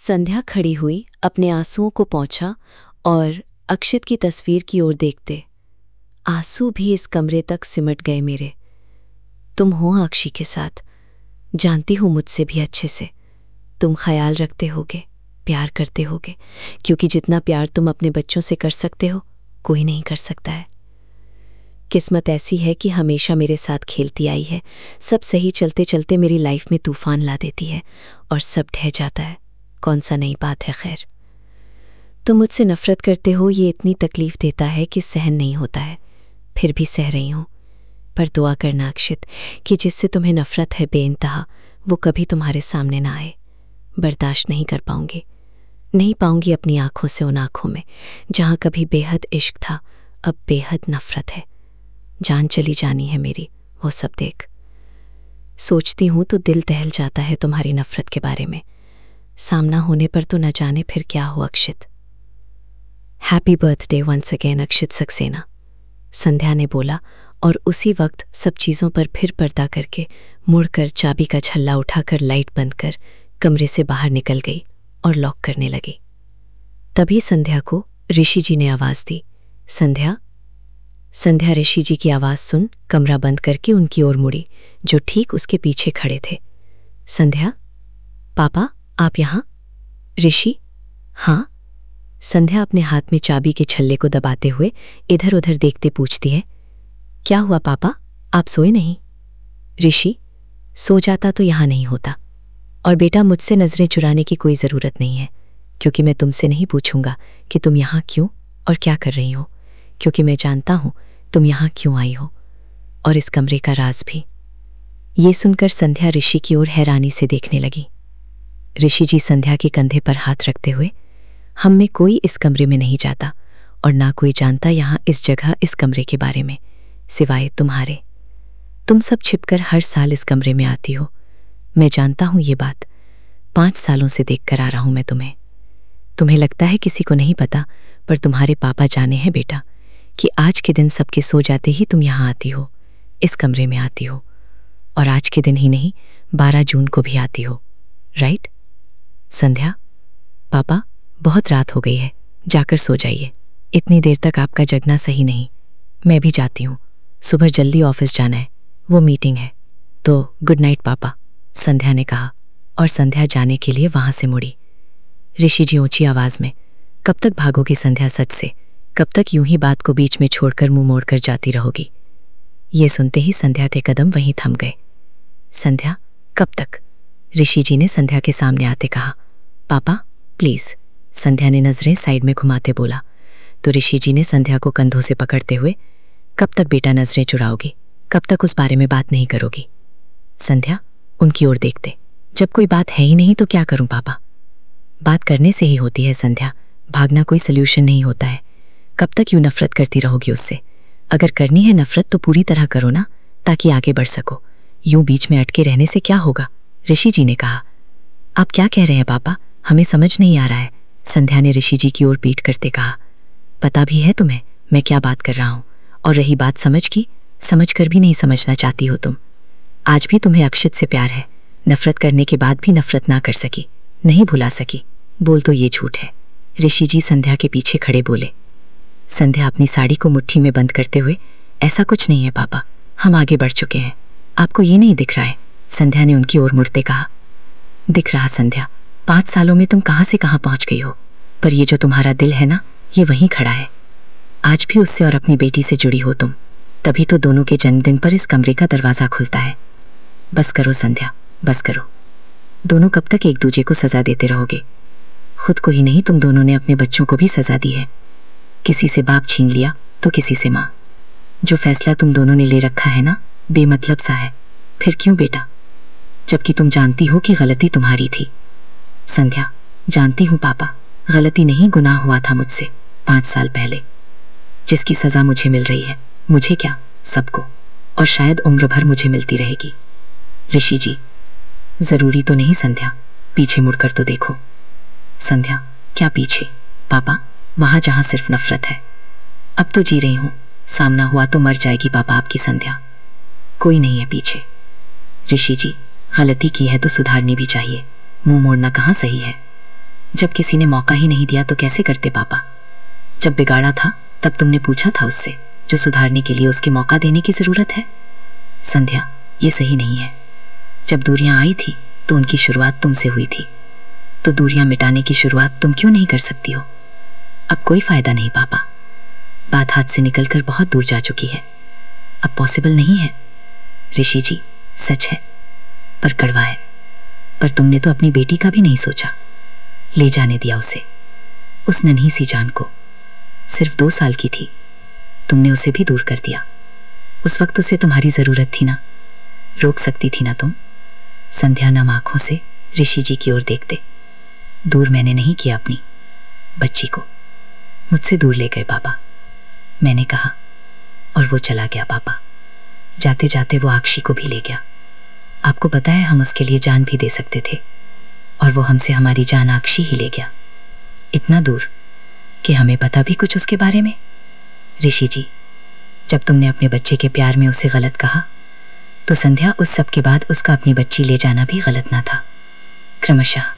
संध्या खड़ी हुई, अपने आंसुओं को पोंछा और अक्षित की तस्वीर की ओर देखते आंसू भी इस कमरे तक सिमट गए मेरे। तुम हो अक्षी के साथ, जानती हूँ मुझसे भी अच्छे से। तुम ख्याल रखते होगे, प्यार करते होगे, क्योंकि जितना प्यार तुम अपने बच्चों से कर सकते हो कोई नहीं कर सकता है। किस्मत ऐसी है कि हमेशा मेरे साथ खेलती आई है। सब सही चलते चलते मेरी लाइफ में तूफान ला देती है और सब ढह जाता है। कौन सा नई बात है। खैर, तुम मुझसे नफरत करते हो, ये इतनी तकलीफ देता है कि सहन नहीं होता है, फिर भी सह रही हूँ। पर दुआ करना अक्षित कि जिससे तुम्हें नफरत है बेइंतहा, वो कभी तुम्हारे सामने ना आए। बर्दाश्त नहीं कर पाऊंगी, नहीं पाऊंगी अपनी आंखों से उन आंखों में जहाँ कभी बेहद इश्क था, अब बेहद नफरत है। जान चली जानी है मेरी वो सब देख। सोचती हूँ तो दिल दहल जाता है तुम्हारी नफरत के बारे में। सामना होने पर तो न जाने फिर क्या हो Akshit. Happy birthday once again Akshit Saxena, Sandhya ने बोला और उसी वक्त सब चीज़ों पर फिर पर्दा करके मुड़कर चाबी का छल्ला उठाकर लाइट बंद कर कमरे से बाहर निकल गई और लॉक करने लगी। तभी संध्या को ऋषि जी ने आवाज़ दी, संध्या। संध्या ऋषि जी की आवाज़ सुन कमरा बंद करके उनकी ओर मुड़ी, जो ठीक उसके पीछे खड़े थे। संध्या, पापा आप यहाँ? ऋषि, हाँ। संध्या अपने हाथ में चाबी के छल्ले को दबाते हुए इधर उधर देखते पूछती है, क्या हुआ पापा, आप सोए नहीं? ऋषि, सो जाता तो यहाँ नहीं होता। और बेटा, मुझसे नज़रें चुराने की कोई ज़रूरत नहीं है, क्योंकि मैं तुमसे नहीं पूछूंगा कि तुम यहाँ क्यों और क्या कर रही हो, क्योंकि मैं जानता हूँ तुम यहाँ क्यों आई हो, और इस कमरे का राज भी। ये सुनकर संध्या ऋषि की ओर हैरानी से देखने लगी। ऋषि जी संध्या के कंधे पर हाथ रखते हुए, हम में कोई इस कमरे में नहीं जाता और ना कोई जानता यहाँ इस जगह इस कमरे के बारे में, सिवाय तुम्हारे। तुम सब छिपकर हर साल इस कमरे में आती हो। मैं जानता हूँ ये बात, 5 सालों से देख कर आ रहा हूँ मैं तुम्हें। तुम्हें लगता है किसी को नहीं पता, पर तुम्हारे पापा जाने हैं बेटा कि आज के दिन सबके सो जाते ही तुम यहाँ आती हो, इस कमरे में आती हो, और आज के दिन ही नहीं 12 जून को भी आती हो, राइट? संध्या, पापा बहुत रात हो गई है, जाकर सो जाइए। इतनी देर तक आपका जगना सही नहीं। मैं भी जाती हूँ, सुबह जल्दी ऑफिस जाना है, वो मीटिंग है। तो गुड नाइट पापा, संध्या ने कहा और संध्या जाने के लिए वहां से मुड़ी। ऋषि जी ऊंची आवाज में, कब तक भागोगी संध्या सच से? कब तक यूं ही बात को बीच में छोड़कर मुंह मोड़कर जाती रहोगी? ये सुनते ही संध्या के कदम वहीं थम गए। संध्या, कब तक? ऋषि जी ने संध्या के सामने आते कहा। पापा प्लीज, संध्या ने नजरें साइड में घुमाते बोला। तो ऋषि जी ने संध्या को कंधों से पकड़ते हुए, कब तक बेटा नजरें चुराओगी? कब तक उस बारे में बात नहीं करोगी? संध्या उनकी ओर देखते, जब कोई बात है ही नहीं तो क्या करूं पापा? बात करने से ही होती है संध्या, भागना कोई सल्यूशन नहीं होता है। कब तक यूं नफरत करती रहोगी उससे? अगर करनी है नफरत तो पूरी तरह करो ना, ताकि आगे बढ़ सको। यूं बीच में अटके रहने से क्या होगा? ऋषि जी ने कहा। आप क्या कह रहे हैं पापा, हमें समझ नहीं आ रहा है, संध्या ने ऋषि जी की ओर पीट करते कहा। पता भी है तुम्हें मैं क्या बात कर रहा हूं, और रही बात समझ की, समझ कर भी नहीं समझना चाहती हो तुम। आज भी तुम्हें अक्षित से प्यार है, नफरत करने के बाद भी नफरत ना कर सकी, नहीं भुला सकी। बोल तो ये झूठ है। ऋषि जी संध्या के पीछे खड़े बोले। संध्या अपनी साड़ी को मुट्ठी में बंद करते हुए, ऐसा कुछ नहीं है पापा, हम आगे बढ़ चुके हैं, आपको ये नहीं दिख रहा है? संध्या ने उनकी ओर मुड़ते कहा। दिख रहा संध्या, 5 सालों में तुम कहाँ से कहाँ पहुंच गई हो, पर ये जो तुम्हारा दिल है ना, ये वहीं खड़ा है। आज भी उससे और अपनी बेटी से जुड़ी हो तुम, तभी तो दोनों के जन्मदिन पर इस कमरे का दरवाजा खुलता है। बस करो संध्या, बस करो। दोनों कब तक एक दूजे को सजा देते रहोगे? खुद को ही नहीं, तुम दोनों ने अपने बच्चों को भी सजा दी है। किसी से बाप छीन लिया तो किसी से माँ। जो फैसला तुम दोनों ने ले रखा है ना, बेमतलब सा है। फिर क्यों बेटा, जबकि तुम जानती हो कि गलती तुम्हारी थी। संध्या, जानती हूँ पापा, गलती नहीं गुनाह हुआ था मुझसे 5 साल पहले, जिसकी सजा मुझे मिल रही है। मुझे क्या, सबको, और शायद उम्र भर मुझे मिलती रहेगी। ऋषि जी, जरूरी तो नहीं संध्या, पीछे मुड़कर तो देखो। संध्या, क्या पीछे? पापा, वहां जहां सिर्फ नफरत है। अब तो जी रही हूं, सामना हुआ तो मर जाएगी पापा आपकी संध्या, कोई नहीं है पीछे। ऋषि जी, गलती की है तो सुधारनी भी चाहिए, मुंह मोड़ना कहाँ सही है। जब किसी ने मौका ही नहीं दिया तो कैसे करते पापा? जब बिगाड़ा था तब तुमने पूछा था उससे, जो सुधारने के लिए उसके मौका देने की ज़रूरत है। संध्या, ये सही नहीं है। जब दूरियां आई थी तो उनकी शुरुआत तुमसे हुई थी, तो दूरियां मिटाने की शुरुआत तुम क्यों नहीं कर सकती हो? अब कोई फ़ायदा नहीं पापा, बात हाथ से निकलकर बहुत दूर जा चुकी है, अब पॉसिबल नहीं है। ऋषि जी, सच है पर कड़वा है। पर तुमने तो अपनी बेटी का भी नहीं सोचा, ले जाने दिया उसे, उस नन्ही सी जान को। सिर्फ 2 साल की थी, तुमने उसे भी दूर कर दिया। उस वक्त उसे तुम्हारी ज़रूरत थी ना, रोक सकती थी ना तुम? संध्या नम आँखों से ऋषि जी की ओर देखते। दूर मैंने नहीं किया अपनी बच्ची को, मुझसे दूर ले गए पापा, मैंने कहा, और वो चला गया पापा। जाते जाते वो आक्षी को भी ले गया। आपको पता है, हम उसके लिए जान भी दे सकते थे, और वो हमसे हमारी जान आक्षी ही ले गया, इतना दूर कि हमें पता भी कुछ उसके बारे में। ऋषि जी, जब तुमने अपने बच्चे के प्यार में उसे गलत कहा, तो संध्या उस सब के बाद उसका अपनी बच्ची ले जाना भी गलत ना था। क्रमशः